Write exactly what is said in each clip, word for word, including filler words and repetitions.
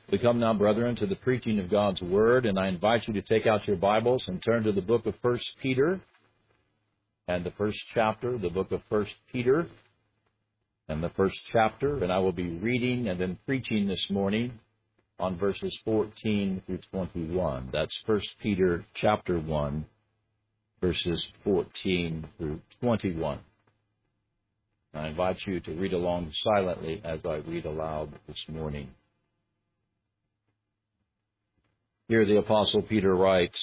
We come now, brethren, to the preaching of God's Word, and I invite you to take out your Bibles and turn to the book of First Peter, and the first chapter, the book of First Peter, and the first chapter, and I will be reading and then preaching this morning on verses fourteen through twenty-one. That's First Peter chapter one, verses fourteen through twenty-one. I invite you to read along silently as I read aloud this morning. Here the Apostle Peter writes,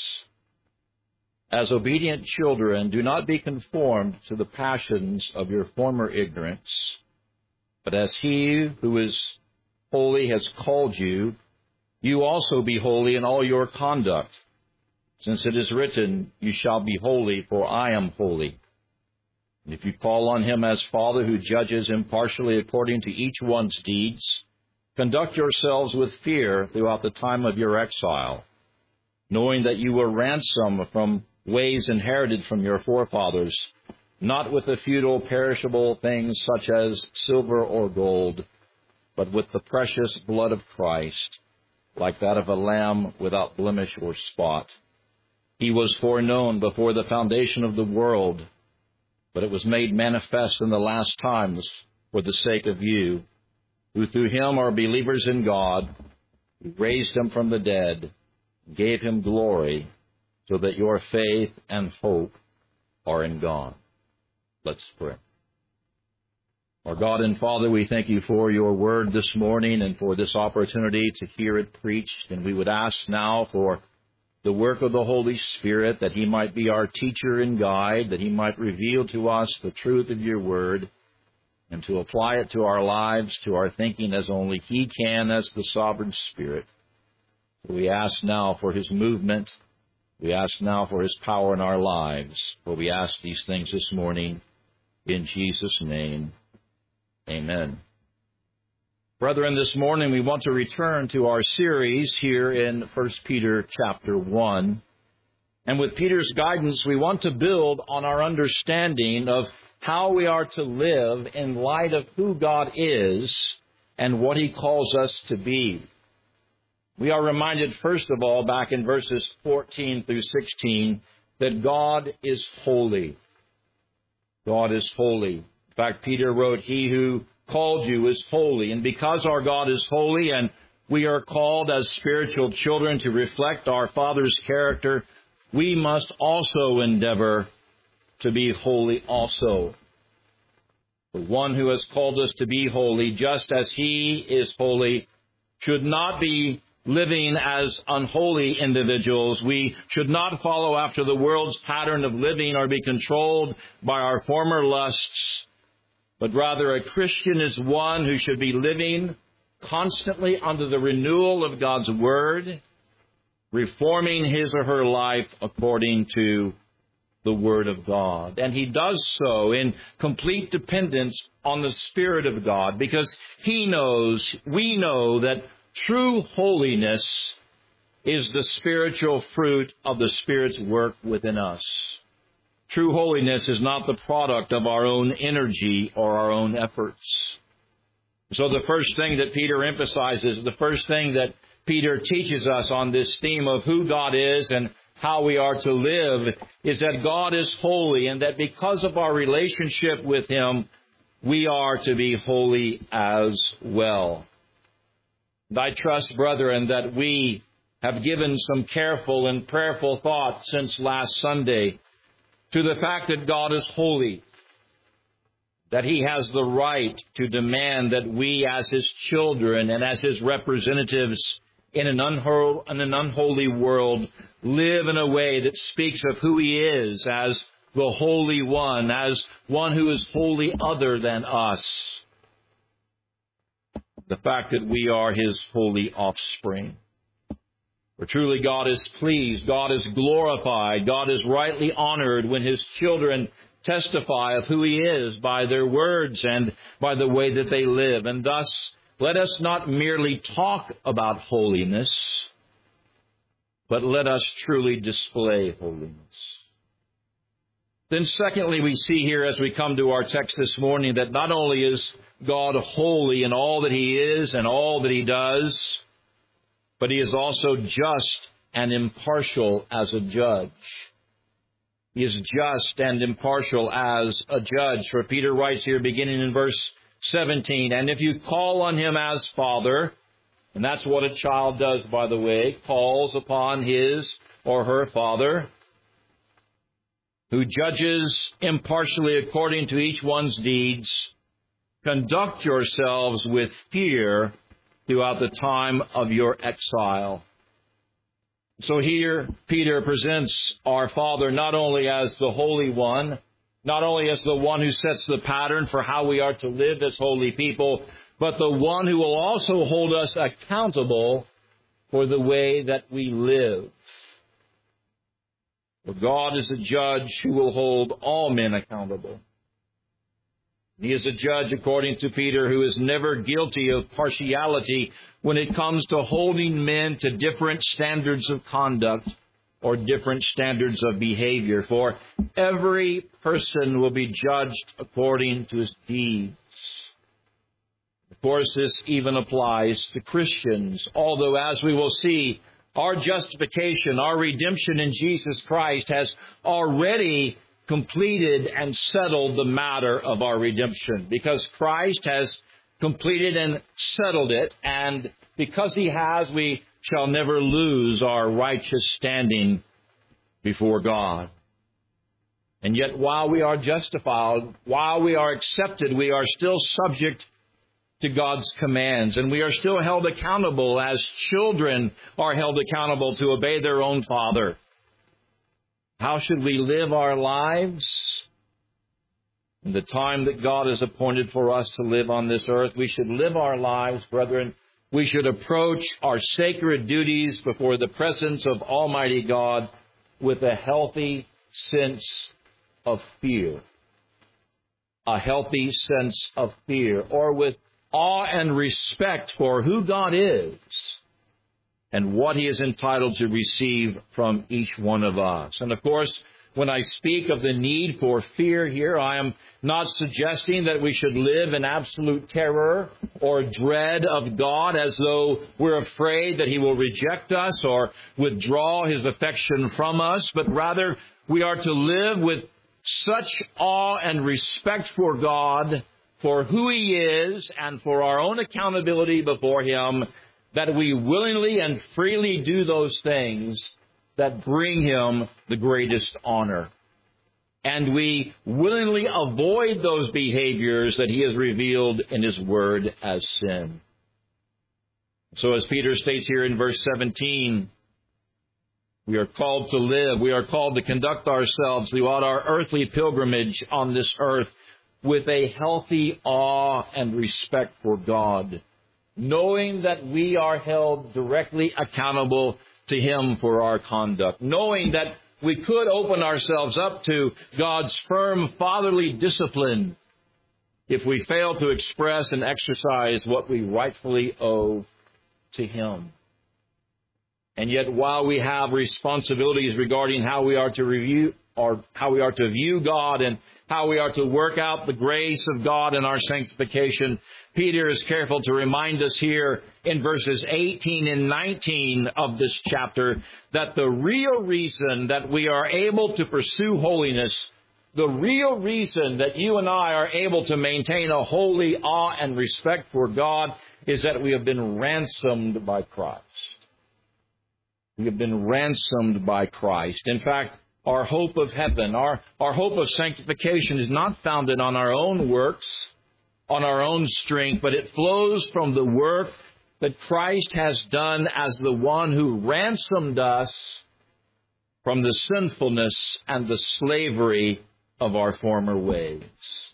"As obedient children, do not be conformed to the passions of your former ignorance, but as he who is holy has called you, you also be holy in all your conduct, since it is written, 'You shall be holy, for I am holy.' And if you call on him as Father who judges impartially according to each one's deeds, conduct yourselves with fear throughout the time of your exile, knowing that you were ransomed from ways inherited from your forefathers, not with the futile perishable things such as silver or gold, but with the precious blood of Christ, like that of a lamb without blemish or spot. He was foreknown before the foundation of the world, but it was made manifest in the last times for the sake of you, who through him are believers in God, who raised him from the dead, gave him glory, so that your faith and hope are in God." Let's pray. Our God and Father, we thank you for your word this morning and for this opportunity to hear it preached. And we would ask now for the work of the Holy Spirit, that he might be our teacher and guide, that he might reveal to us the truth of your word, and to apply it to our lives, to our thinking, as only he can as the sovereign Spirit. We ask now for his movement. We ask now for his power in our lives. For we ask these things this morning in Jesus' name. Amen. Brethren, this morning we want to return to our series here in First Peter chapter one. And with Peter's guidance, we want to build on our understanding of how we are to live in light of who God is and what he calls us to be. We are reminded, first of all, back in verses fourteen through sixteen, that God is holy. God is holy. In fact, Peter wrote, "He who called you is holy." And because our God is holy and we are called as spiritual children to reflect our Father's character, we must also endeavor to be holy also. The one who has called us to be holy, just as he is holy, should not be living as unholy individuals. We should not follow after the world's pattern of living or be controlled by our former lusts, but rather a Christian is one who should be living constantly under the renewal of God's Word, reforming his or her life according to the Word of God. And he does so in complete dependence on the Spirit of God, because he knows, we know that true holiness is the spiritual fruit of the Spirit's work within us. True holiness is not the product of our own energy or our own efforts. So the first thing that Peter emphasizes, the first thing that Peter teaches us on this theme of who God is and how we are to live, is that God is holy, and that because of our relationship with him, we are to be holy as well. And I trust, brethren, that we have given some careful and prayerful thought since last Sunday to the fact that God is holy, that he has the right to demand that we as his children and as his representatives in an unholy, in an unholy world live in a way that speaks of who he is as the Holy One, as one who is wholly other than us. The fact that we are his holy offspring. For truly God is pleased, God is glorified, God is rightly honored when his children testify of who he is by their words and by the way that they live. And thus, let us not merely talk about holiness, but let us truly display holiness. Then secondly, we see here as we come to our text this morning that not only is God holy in all that he is and all that he does, but he is also just and impartial as a judge. He is just and impartial as a judge. For Peter writes here, beginning in verse seventeen, and if you call on him as Father, and that's what a child does, by the way, calls upon his or her father, who judges impartially according to each one's deeds, conduct yourselves with fear throughout the time of your exile. So here, Peter presents our Father not only as the Holy One, not only as the one who sets the pattern for how we are to live as holy people, but the one who will also hold us accountable for the way that we live. For God is a judge who will hold all men accountable. He is a judge, according to Peter, who is never guilty of partiality when it comes to holding men to different standards of conduct or different standards of behavior. For every person will be judged according to his deeds. Of course, this even applies to Christians, although, as we will see, our justification, our redemption in Jesus Christ has already completed and settled the matter of our redemption, because Christ has completed and settled it, and because he has, we shall never lose our righteous standing before God. And yet, while we are justified, while we are accepted, we are still subject to God's commands, and we are still held accountable as children are held accountable to obey their own father. How should we live our lives? In the time that God has appointed for us to live on this earth, we should live our lives, brethren. We should approach our sacred duties before the presence of Almighty God with a healthy sense of fear. A healthy sense of fear, or with awe and respect for who God is and what he is entitled to receive from each one of us. And of course, when I speak of the need for fear here, I am not suggesting that we should live in absolute terror or dread of God as though we're afraid that he will reject us or withdraw his affection from us, but rather we are to live with such awe and respect for God, for who he is, and for our own accountability before him, that we willingly and freely do those things that bring him the greatest honor. And we willingly avoid those behaviors that he has revealed in his word as sin. So as Peter states here in verse seventeen, we are called to live, we are called to conduct ourselves throughout our earthly pilgrimage on this earth with a healthy awe and respect for God, knowing that we are held directly accountable to him for our conduct, knowing that we could open ourselves up to God's firm fatherly discipline if we fail to express and exercise what we rightfully owe to him. And yet, while we have responsibilities regarding how we are to review or how we are to view God and how we are to work out the grace of God in our sanctification, Peter is careful to remind us here in verses eighteen and nineteen of this chapter that the real reason that we are able to pursue holiness, the real reason that you and I are able to maintain a holy awe and respect for God is that we have been ransomed by Christ. We have been ransomed by Christ. In fact, our hope of heaven, our, our hope of sanctification is not founded on our own works, on our own strength, but it flows from the work that Christ has done as the one who ransomed us from the sinfulness and the slavery of our former ways.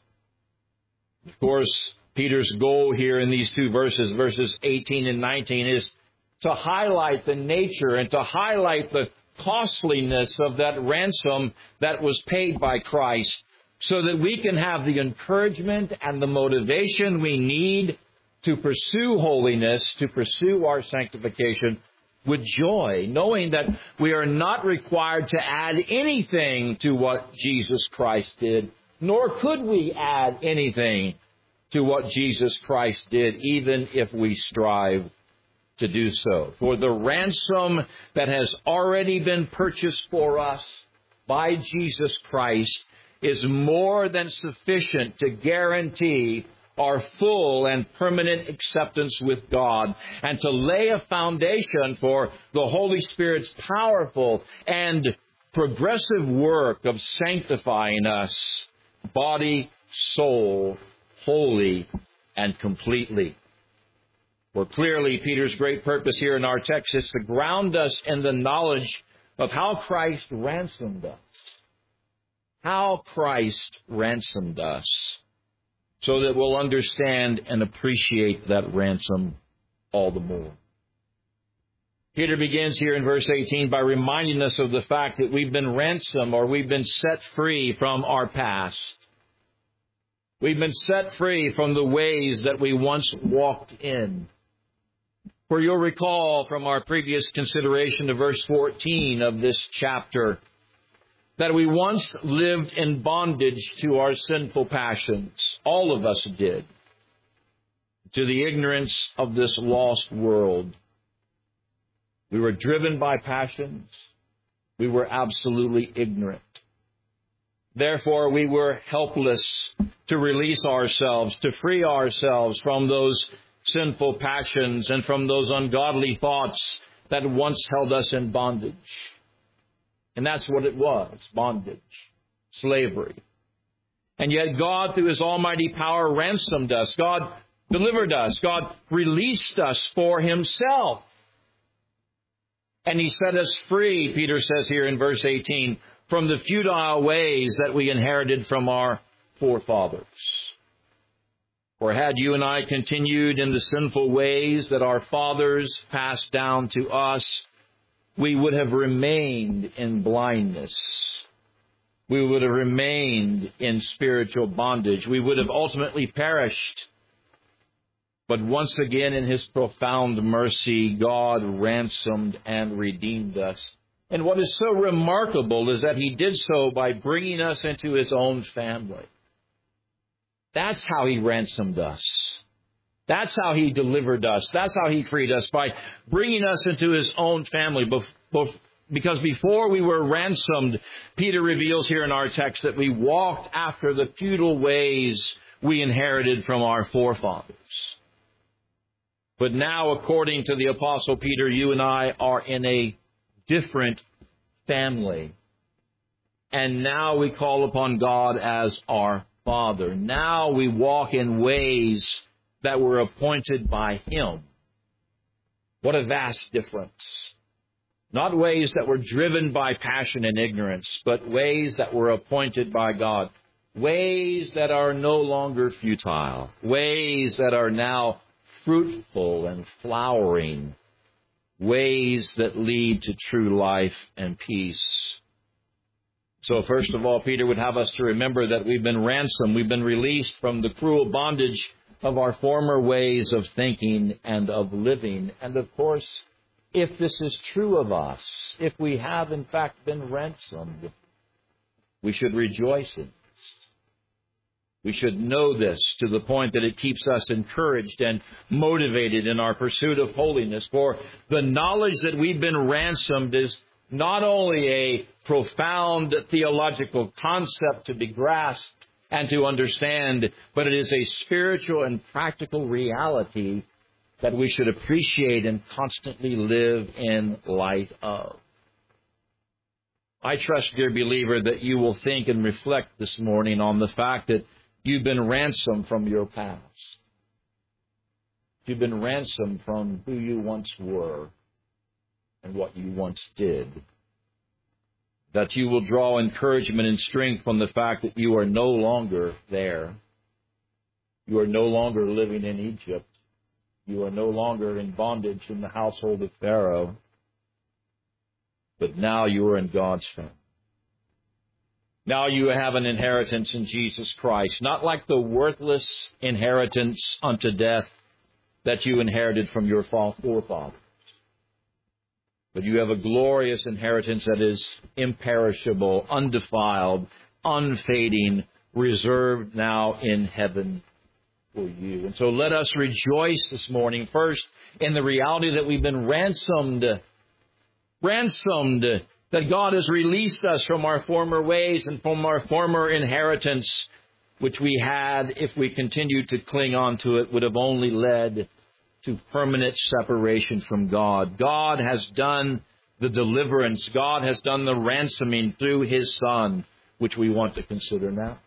Of course, Peter's goal here in these two verses, verses eighteen and nineteen, is to highlight the nature and to highlight the costliness of that ransom that was paid by Christ, so that we can have the encouragement and the motivation we need to pursue holiness, to pursue our sanctification with joy, knowing that we are not required to add anything to what Jesus Christ did, nor could we add anything to what Jesus Christ did, even if we strive to do so. For the ransom that has already been purchased for us by Jesus Christ is more than sufficient to guarantee our full and permanent acceptance with God, and to lay a foundation for the Holy Spirit's powerful and progressive work of sanctifying us, body, soul, wholly and completely. For clearly, Peter's great purpose here in our text is to ground us in the knowledge of how Christ ransomed us. How Christ ransomed us, so that we'll understand and appreciate that ransom all the more. Peter begins here in verse eighteen by reminding us of the fact that we've been ransomed, or we've been set free from our past. We've been set free from the ways that we once walked in. For you'll recall from our previous consideration of verse fourteen of this chapter that we once lived in bondage to our sinful passions. All of us did. To the ignorance of this lost world. We were driven by passions. We were absolutely ignorant. Therefore, we were helpless to release ourselves, to free ourselves from those sinful passions and from those ungodly thoughts that once held us in bondage. And that's what it was, bondage, slavery. And yet God, through His almighty power, ransomed us. God delivered us. God released us for Himself. And He set us free, Peter says here in verse eighteen, from the futile ways that we inherited from our forefathers. For had you and I continued in the sinful ways that our fathers passed down to us, we would have remained in blindness. We would have remained in spiritual bondage. We would have ultimately perished. But once again, in His profound mercy, God ransomed and redeemed us. And what is so remarkable is that He did so by bringing us into His own family. That's how He ransomed us. That's how He delivered us. That's how He freed us, by bringing us into His own family. Because before we were ransomed, Peter reveals here in our text that we walked after the futile ways we inherited from our forefathers. But now, according to the Apostle Peter, you and I are in a different family. And now we call upon God as our Father. Now we walk in ways that were appointed by Him. What a vast difference. Not ways that were driven by passion and ignorance, but ways that were appointed by God. Ways that are no longer futile. Ways that are now fruitful and flowering. Ways that lead to true life and peace. So first of all, Peter would have us to remember that we've been ransomed. We've been released from the cruel bondage of our former ways of thinking and of living. And of course, if this is true of us, if we have in fact been ransomed, we should rejoice in this. We should know this to the point that it keeps us encouraged and motivated in our pursuit of holiness. For the knowledge that we've been ransomed is not only a profound theological concept to be grasped and to understand, but it is a spiritual and practical reality that we should appreciate and constantly live in light of. I trust, dear believer, that you will think and reflect this morning on the fact that you've been ransomed from your past. You've been ransomed from who you once were and what you once did. That you will draw encouragement and strength from the fact that you are no longer there. You are no longer living in Egypt. You are no longer in bondage in the household of Pharaoh. But now you are in God's family. Now you have an inheritance in Jesus Christ, not like the worthless inheritance unto death that you inherited from your forefathers. But you have a glorious inheritance that is imperishable, undefiled, unfading, reserved now in heaven for you. And so let us rejoice this morning, first, in the reality that we've been ransomed. Ransomed, that God has released us from our former ways and from our former inheritance, which we had, if we continued to cling on to it, would have only led to permanent separation from God. God has done the deliverance. God has done the ransoming through His Son, which we want to consider now.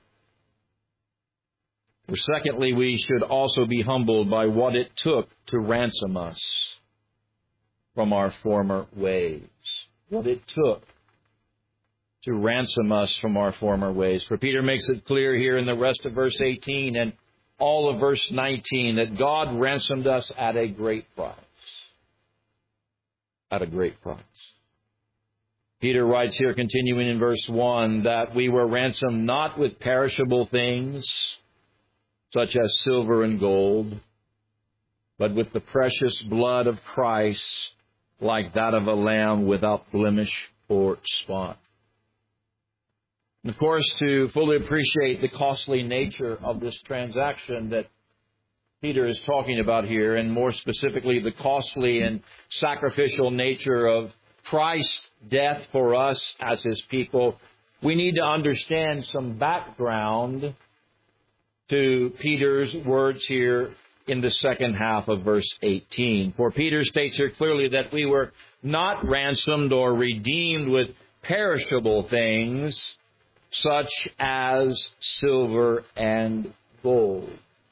Or secondly, we should also be humbled by what it took to ransom us from our former ways. What it took to ransom us from our former ways. For Peter makes it clear here in the rest of verse eighteen and all of verse nineteen that God ransomed us at a great price. At a great price. Peter writes here, continuing in verse one, that we were ransomed not with perishable things, such as silver and gold, but with the precious blood of Christ, like that of a lamb without blemish or spot. And of course, to fully appreciate the costly nature of this transaction that Peter is talking about here, and more specifically the costly and sacrificial nature of Christ's death for us as His people, we need to understand some background to Peter's words here in the second half of verse eighteen. For Peter states here clearly that we were not ransomed or redeemed with perishable things, such as silver and gold.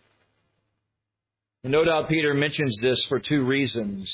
And no doubt Peter mentions this for two reasons.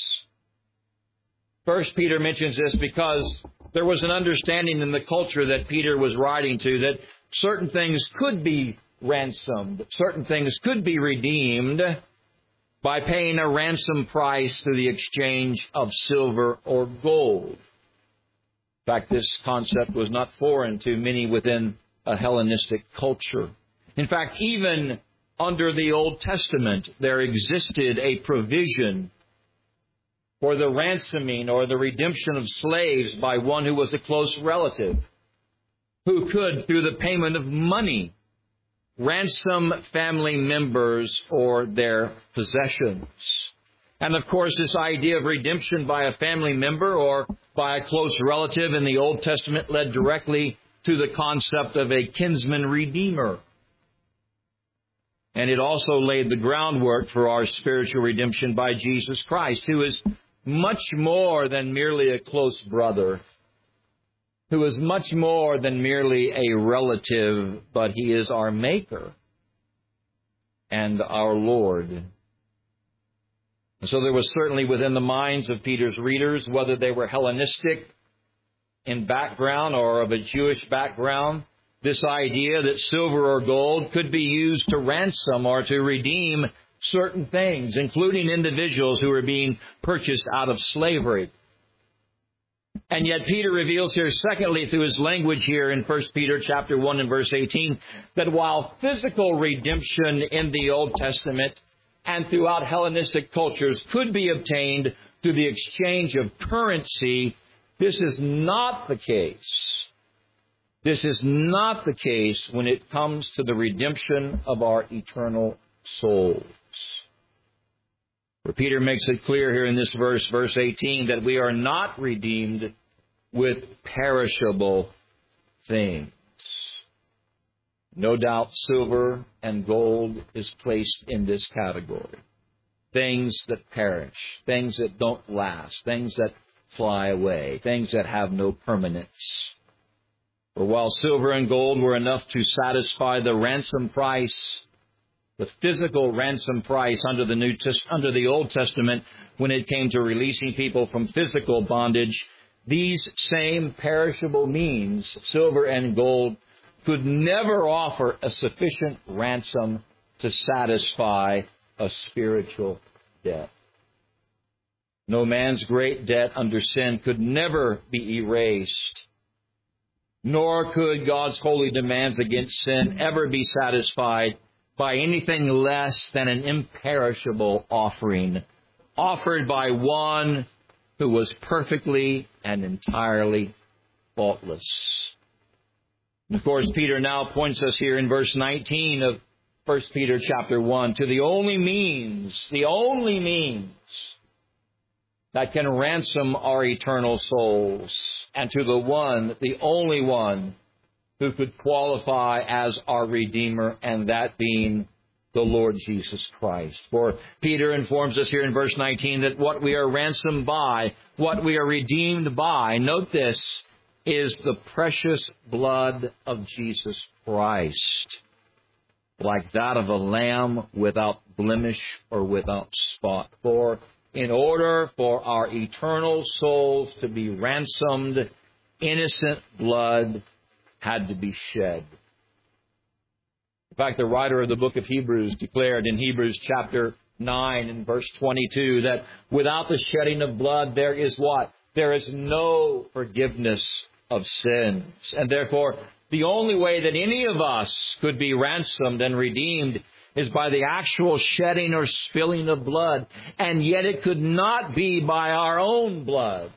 First, Peter mentions this because there was an understanding in the culture that Peter was writing to that certain things could be ransomed, certain things could be redeemed by paying a ransom price through the exchange of silver or gold. In fact, this concept was not foreign to many within a Hellenistic culture. In fact, even under the Old Testament, there existed a provision for the ransoming or the redemption of slaves by one who was a close relative, who could, through the payment of money, ransom family members or their possessions. And of course, this idea of redemption by a family member or by a close relative in the Old Testament led directly to the concept of a kinsman redeemer. And it also laid the groundwork for our spiritual redemption by Jesus Christ, who is much more than merely a close brother, who is much more than merely a relative, but He is our Maker and our Lord. And so there was certainly within the minds of Peter's readers, whether they were Hellenistic in background or of a Jewish background, this idea that silver or gold could be used to ransom or to redeem certain things, including individuals who were being purchased out of slavery. And yet Peter reveals here, secondly, through his language here in First Peter chapter one and verse eighteen, that while physical redemption in the Old Testament and throughout Hellenistic cultures could be obtained through the exchange of currency, this is not the case. This is not the case when it comes to the redemption of our eternal souls. For Peter makes it clear here in this verse, verse eighteen, that we are not redeemed with perishable things. No doubt silver and gold is placed in this category. Things that perish, things that don't last, things that fly away, things that have no permanence. For while silver and gold were enough to satisfy the ransom price, the physical ransom price under the New Test- under the Old Testament, when it came to releasing people from physical bondage, these same perishable means, silver and gold, could never offer a sufficient ransom to satisfy a spiritual debt. No man's great debt under sin could never be erased, nor could God's holy demands against sin ever be satisfied by anything less than an imperishable offering, offered by one who was perfectly and entirely faultless. And of course, Peter now points us here in verse nineteen of First Peter chapter one, to the only means, the only means that can ransom our eternal souls, and to the one, the only one, who could qualify as our Redeemer, and that being the Lord Jesus Christ. For Peter informs us here in verse nineteen that what we are ransomed by, what we are redeemed by, note this, is the precious blood of Jesus Christ, like that of a lamb without blemish or without spot. For in order for our eternal souls to be ransomed, innocent blood had to be shed. In fact, the writer of the book of Hebrews declared in Hebrews chapter nine and verse twenty-two that without the shedding of blood, there is what? There is no forgiveness of sins. And therefore, the only way that any of us could be ransomed and redeemed is by the actual shedding or spilling of blood. And yet it could not be by our own blood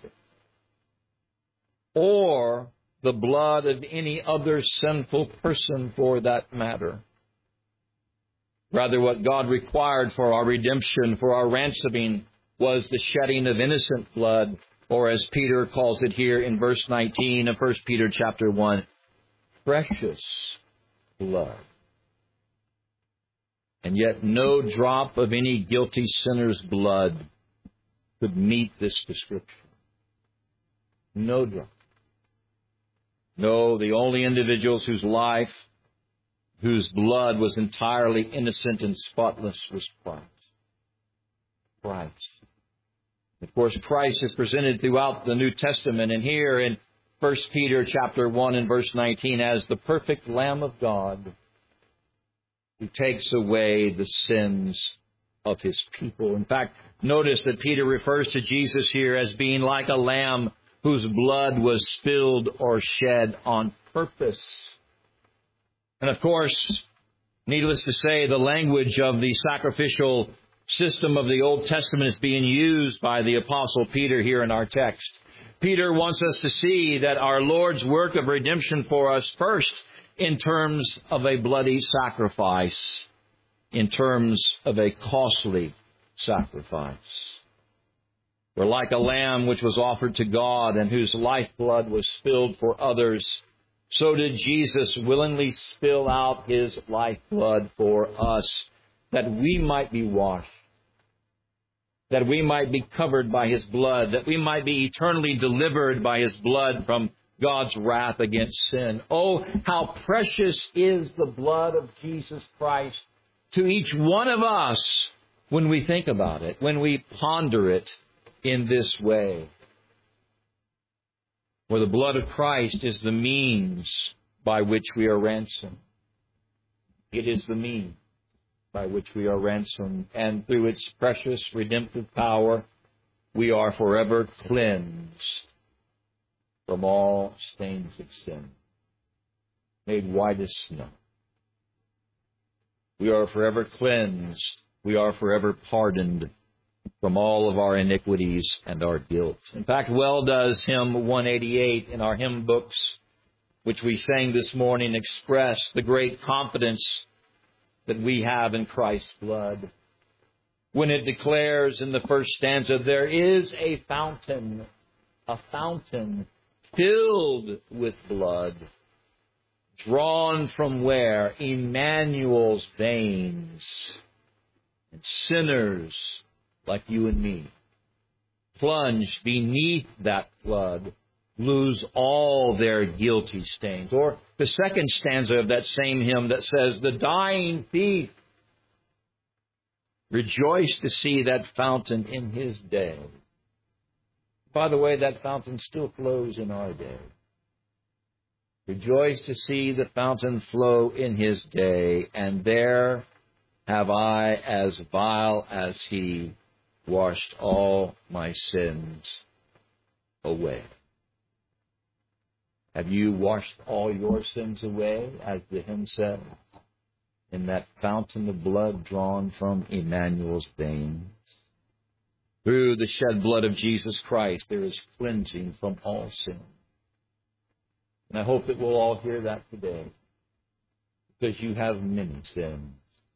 or the blood of any other sinful person for that matter. Rather, what God required for our redemption, for our ransoming, was the shedding of innocent blood, or as Peter calls it here in verse nineteen of First Peter chapter one, precious blood. And yet no drop of any guilty sinner's blood could meet this description. No drop. No, the only individuals whose life, whose blood was entirely innocent and spotless was Christ. Christ. Of course, Christ is presented throughout the New Testament, and here in First Peter chapter one and verse nineteen as the perfect Lamb of God who takes away the sins of His people. In fact, notice that Peter refers to Jesus here as being like a lamb whose blood was spilled or shed on purpose. And of course, needless to say, the language of the sacrificial system of the Old Testament is being used by the Apostle Peter here in our text. Peter wants us to see that our Lord's work of redemption for us, first in terms of a bloody sacrifice, in terms of a costly sacrifice. For like a lamb which was offered to God and whose lifeblood was spilled for others, so did Jesus willingly spill out His lifeblood for us, that we might be washed, that we might be covered by His blood, that we might be eternally delivered by His blood from God's wrath against sin. Oh, how precious is the blood of Jesus Christ to each one of us when we think about it, when we ponder it in this way. For the blood of Christ is the means by which we are ransomed. It is the means by which we are ransomed. And through its precious redemptive power, we are forever cleansed from all stains of sin, made white as snow. We are forever cleansed. We are forever pardoned from all of our iniquities and our guilt. In fact, well does hymn one eighty-eight in our hymn books, which we sang this morning, express the great confidence that we have in Christ's blood. When it declares in the first stanza, there is a fountain, a fountain filled with blood, drawn from where? Emmanuel's veins. And sinners like you and me, plunged beneath that flood, lose all their guilty stains. Or the second stanza of that same hymn that says, the dying thief rejoiced to see that fountain in his day. By the way, that fountain still flows in our day. Rejoice to see the fountain flow in his day, and there have I, as vile as he, washed all my sins away. Have you washed all your sins away, as the hymn said, in that fountain of blood drawn from Emmanuel's veins? Through the shed blood of Jesus Christ, there is cleansing from all sin. And I hope that we'll all hear that today, because you have many sins.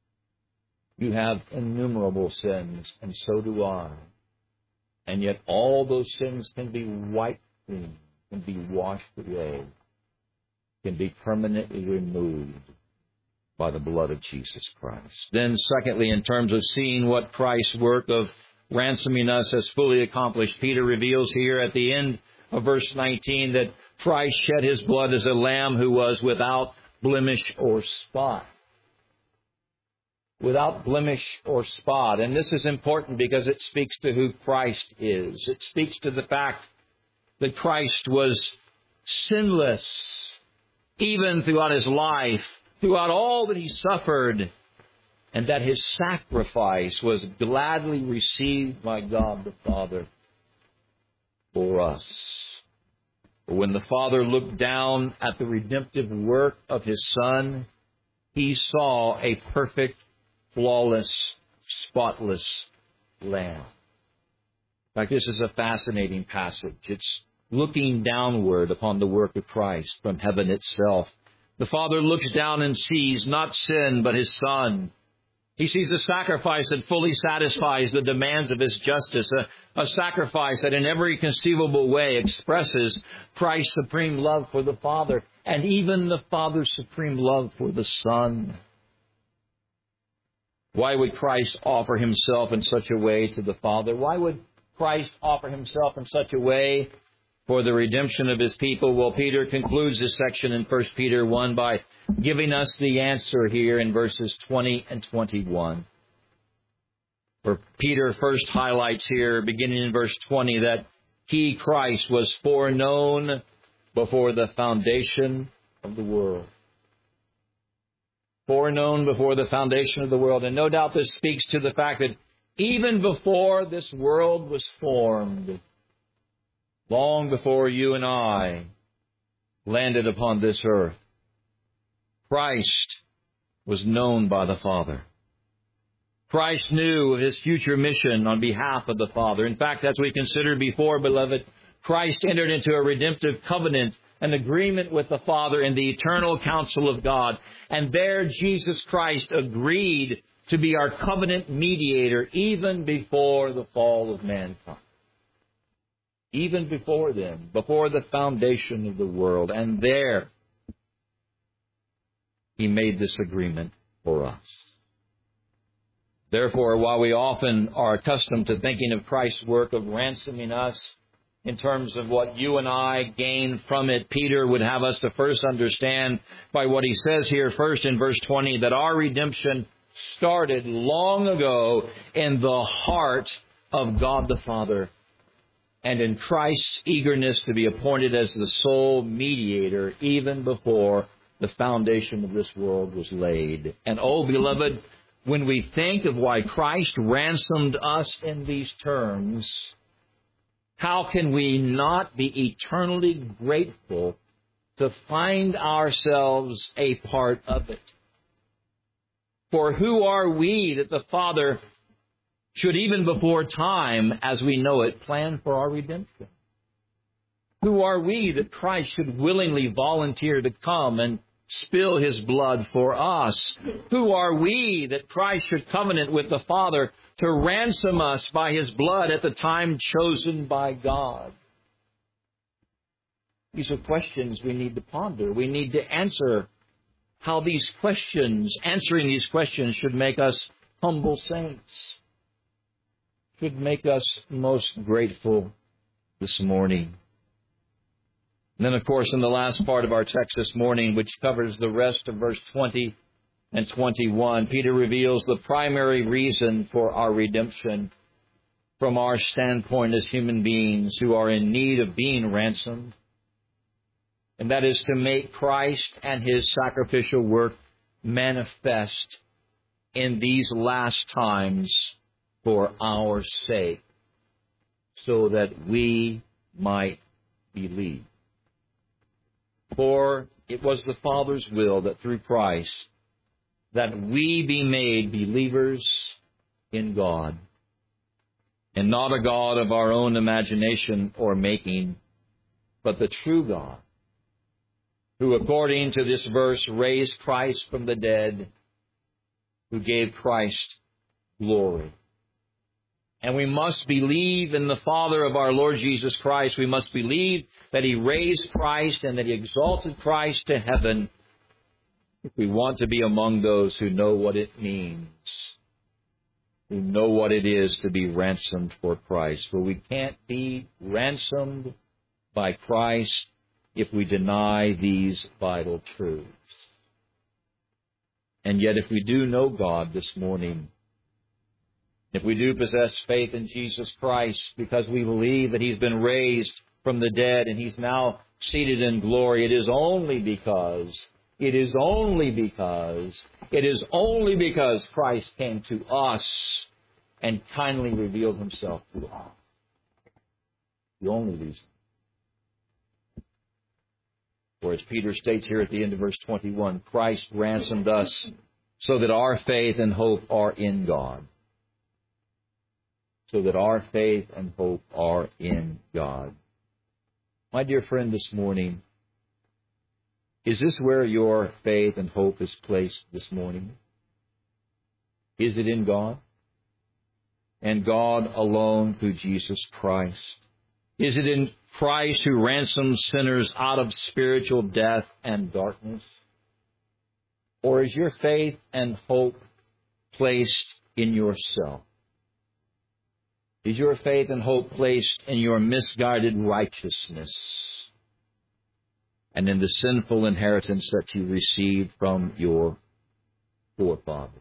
You have innumerable sins, and so do I. And yet all those sins can be wiped clean, can be washed away, can be permanently removed by the blood of Jesus Christ. Then secondly, in terms of seeing what Christ's work of ransoming us has fully accomplished, Peter reveals here at the end of verse nineteen that Christ shed his blood as a lamb who was without blemish or spot. Without blemish or spot. And this is important because it speaks to who Christ is. It speaks to the fact that Christ was sinless even throughout his life, throughout all that he suffered, and that his sacrifice was gladly received by God the Father for us. When the Father looked down at the redemptive work of his Son, he saw a perfect, flawless, spotless Lamb. In fact, this is a fascinating passage. It's looking downward upon the work of Christ from heaven itself. The Father looks down and sees not sin, but his Son. He sees a sacrifice that fully satisfies the demands of his justice, a, a sacrifice that in every conceivable way expresses Christ's supreme love for the Father, and even the Father's supreme love for the Son. Why would Christ offer himself in such a way to the Father? Why would Christ offer himself in such a way for the redemption of his people? Well, Peter concludes this section in First Peter one by giving us the answer here in verses twenty and twenty-one. For Peter first highlights here, beginning in verse twenty, that he, Christ, was foreknown before the foundation of the world. Foreknown before the foundation of the world. And no doubt this speaks to the fact that even before this world was formed, long before you and I landed upon this earth, Christ was known by the Father. Christ knew of his future mission on behalf of the Father. In fact, as we considered before, beloved, Christ entered into a redemptive covenant, an agreement with the Father in the eternal counsel of God. And there Jesus Christ agreed to be our covenant mediator even before the fall of mankind. Even before then, before the foundation of the world. And there he made this agreement for us. Therefore, while we often are accustomed to thinking of Christ's work of ransoming us in terms of what you and I gain from it, Peter would have us to first understand by what he says here first in verse twenty, that our redemption started long ago in the heart of God the Father, and in Christ's eagerness to be appointed as the sole mediator even before the foundation of this world was laid. And oh, beloved, when we think of why Christ ransomed us in these terms, how can we not be eternally grateful to find ourselves a part of it? For who are we that the Father should, even before time as we know it, plan for our redemption? Who are we that Christ should willingly volunteer to come and spill his blood for us? Who are we that Christ should covenant with the Father to ransom us by his blood at the time chosen by God? These are questions we need to ponder. We need to answer how these questions, answering these questions, should make us humble saints, should make us most grateful this morning. And then, of course, in the last part of our text this morning, which covers the rest of verse twenty and twenty-one, Peter reveals the primary reason for our redemption from our standpoint as human beings who are in need of being ransomed. And that is to make Christ and his sacrificial work manifest in these last times for our sake, so that we might believe. For it was the Father's will that through Christ that we be made believers in God, and not a God of our own imagination or making, but the true God, who according to this verse raised Christ from the dead, who gave Christ glory. And we must believe in the Father of our Lord Jesus Christ. We must believe that He raised Christ and that He exalted Christ to heaven if we want to be among those who know what it means, who know what it is to be ransomed for Christ. For we can't be ransomed by Christ if we deny these vital truths. And yet if we do know God this morning, if we do possess faith in Jesus Christ because we believe that He's been raised from the dead and He's now seated in glory, it is only because, it is only because, it is only because Christ came to us and kindly revealed Himself to us. The only reason. For as Peter states here at the end of verse twenty-one, Christ ransomed us so that our faith and hope are in God. So that our faith and hope are in God. My dear friend, this morning, is this where your faith and hope is placed this morning? Is it in God? And God alone through Jesus Christ? Is it in Christ who ransoms sinners out of spiritual death and darkness? Or is your faith and hope placed in yourself? Is your faith and hope placed in your misguided righteousness and in the sinful inheritance that you received from your forefathers?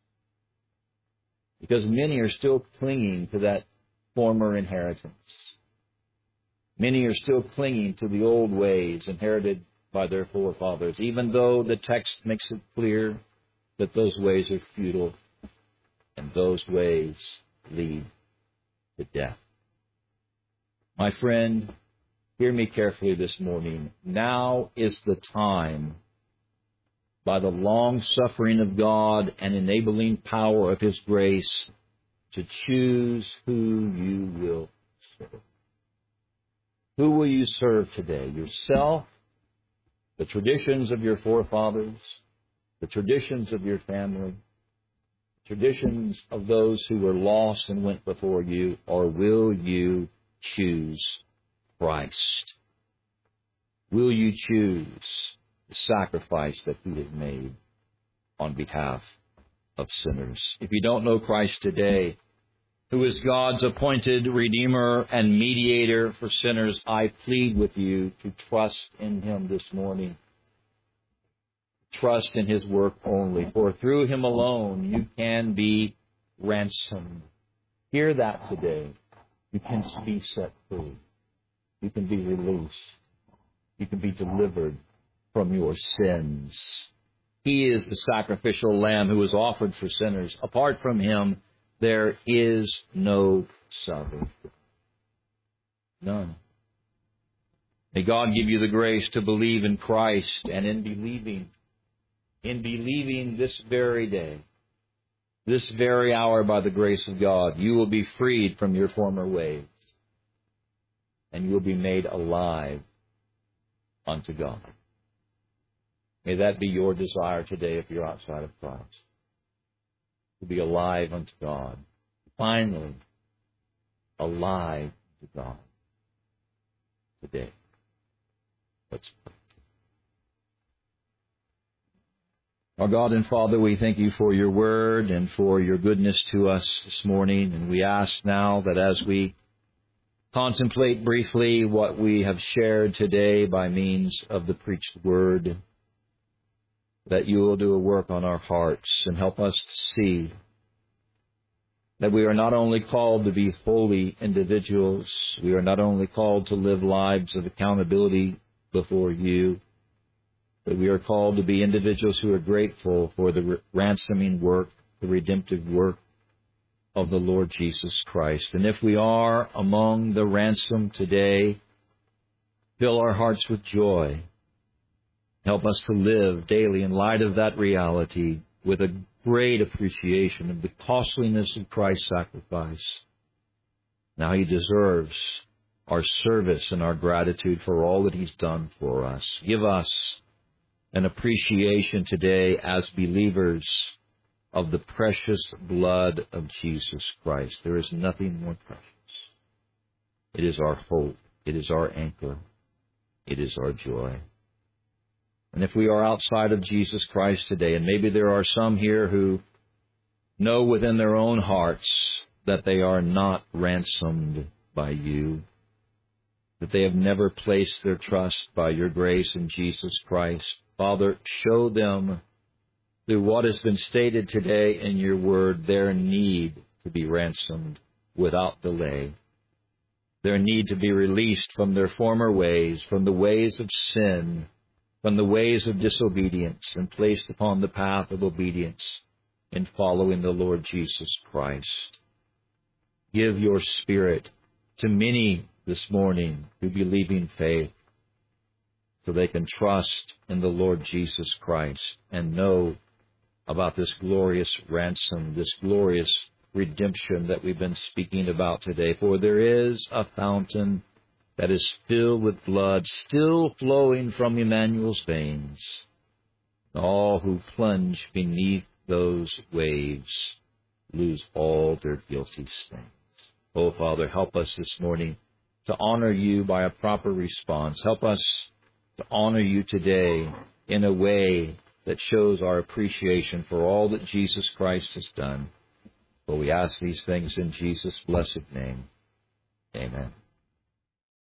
Because many are still clinging to that former inheritance. Many are still clinging to the old ways inherited by their forefathers, even though the text makes it clear that those ways are futile and those ways lead to death. My friend, hear me carefully this morning. Now is the time, by the long suffering of God and enabling power of His grace, to choose who you will serve. Who will you serve today? Yourself, the traditions of your forefathers, the traditions of your family, traditions of those who were lost and went before you, or will you choose Christ? Will you choose the sacrifice that He has made on behalf of sinners? If you don't know Christ today, who is God's appointed Redeemer and Mediator for sinners, I plead with you to trust in Him this morning. Trust in His work only, for through Him alone you can be ransomed. Hear that today. You can be set free. You can be released. You can be delivered from your sins. He is the sacrificial lamb who was offered for sinners. Apart from Him, there is no salvation. None. May God give you the grace to believe in Christ, and in believing, in believing this very day, this very hour by the grace of God, you will be freed from your former ways, and you will be made alive unto God. May that be your desire today if you're outside of Christ. To be alive unto God. Finally, alive to God today. Let's pray. Our God and Father, we thank You for Your word and for Your goodness to us this morning. And we ask now that as we contemplate briefly what we have shared today by means of the preached word, that You will do a work on our hearts and help us to see that we are not only called to be holy individuals, we are not only called to live lives of accountability before You, but we are called to be individuals who are grateful for the ransoming work, the redemptive work of the Lord Jesus Christ. And if we are among the ransomed today, fill our hearts with joy. Help us to live daily in light of that reality with a great appreciation of the costliness of Christ's sacrifice. Now He deserves our service and our gratitude for all that He's done for us. Give us an appreciation today as believers of the precious blood of Jesus Christ. There is nothing more precious. It is our hope. It is our anchor. It is our joy. And if we are outside of Jesus Christ today, and maybe there are some here who know within their own hearts that they are not ransomed by you, that they have never placed their trust by your grace in Jesus Christ, Father, show them through what has been stated today in your word their need to be ransomed without delay, their need to be released from their former ways, from the ways of sin, from the ways of disobedience, and placed upon the path of obedience in following the Lord Jesus Christ. Give your Spirit to many this morning who believe in faith, so they can trust in the Lord Jesus Christ and know about this glorious ransom, this glorious redemption that we've been speaking about today. For there is a fountain that is filled with blood still flowing from Emmanuel's veins. All who plunge beneath those waves lose all their guilty stains. Oh, Father, help us this morning to honor you by a proper response. Help us to honor you today in a way that shows our appreciation for all that Jesus Christ has done. For we ask these things in Jesus' blessed name. Amen.